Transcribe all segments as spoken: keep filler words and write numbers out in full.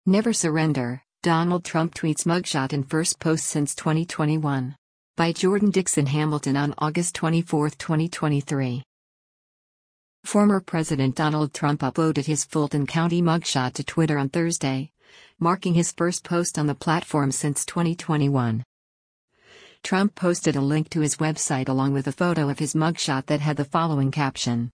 Never surrender, Donald Trump tweets mugshot in first post since twenty twenty-one. By Jordan Dixon Hamilton on August twenty-fourth, twenty twenty-three. Former President Donald Trump uploaded his Fulton County mugshot to Twitter on Thursday, marking his first post on the platform since twenty twenty-one. Trump posted a link to his website along with a photo of his mugshot that had the following caption.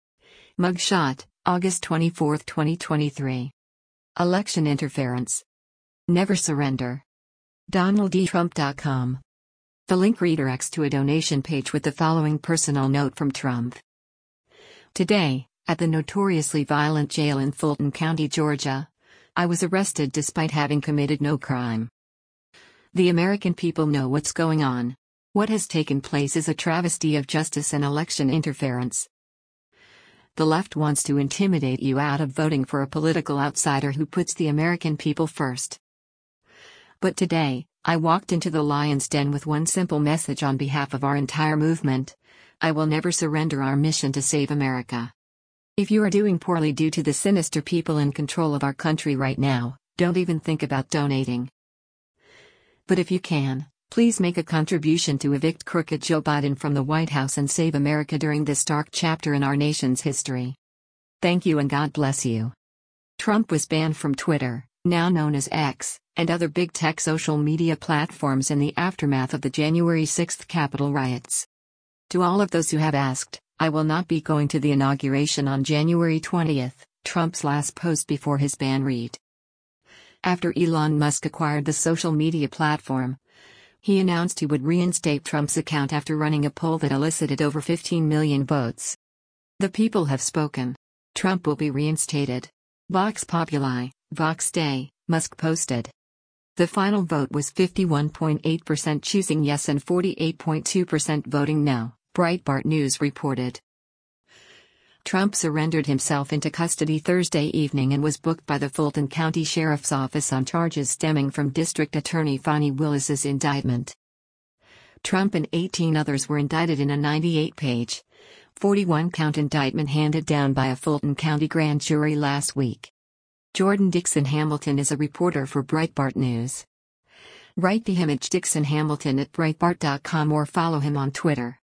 Mugshot, August twenty-fourth, twenty twenty-three. Election interference. Never surrender. Donald D Trump dot com. The link redirects to a donation page with the following personal note from Trump. Today, at the notoriously violent jail in Fulton County, Georgia, I was arrested despite having committed no crime. The American people know what's going on. What has taken place is a travesty of justice and election interference. The left wants to intimidate you out of voting for a political outsider who puts the American people first. But today, I walked into the lion's den with one simple message on behalf of our entire movement. I will never surrender our mission to save America. If you are doing poorly due to the sinister people in control of our country right now, don't even think about donating. But if you can, please make a contribution to evict crooked Joe Biden from the White House and save America during this dark chapter in our nation's history. Thank you and God bless you. Trump was banned from Twitter, now known as X, and other big tech social media platforms in the aftermath of the January sixth Capitol riots. To all of those who have asked, I will not be going to the inauguration on January twentieth, Trump's last post before his ban read. After Elon Musk acquired the social media platform, he announced he would reinstate Trump's account after running a poll that elicited over fifteen million votes. The people have spoken. Trump will be reinstated. Vox Populi, Vox Day, Musk posted. The final vote was fifty-one point eight percent choosing yes and forty-eight point two percent voting no, Breitbart News reported. Trump surrendered himself into custody Thursday evening and was booked by the Fulton County Sheriff's Office on charges stemming from District Attorney Fani Willis's indictment. Trump and eighteen others were indicted in a ninety-eight page, forty-one count indictment handed down by a Fulton County grand jury last week. Jordan Dixon Hamilton is a reporter for Breitbart News. Write the image Dixon Hamilton at Breitbart dot com or follow him on Twitter.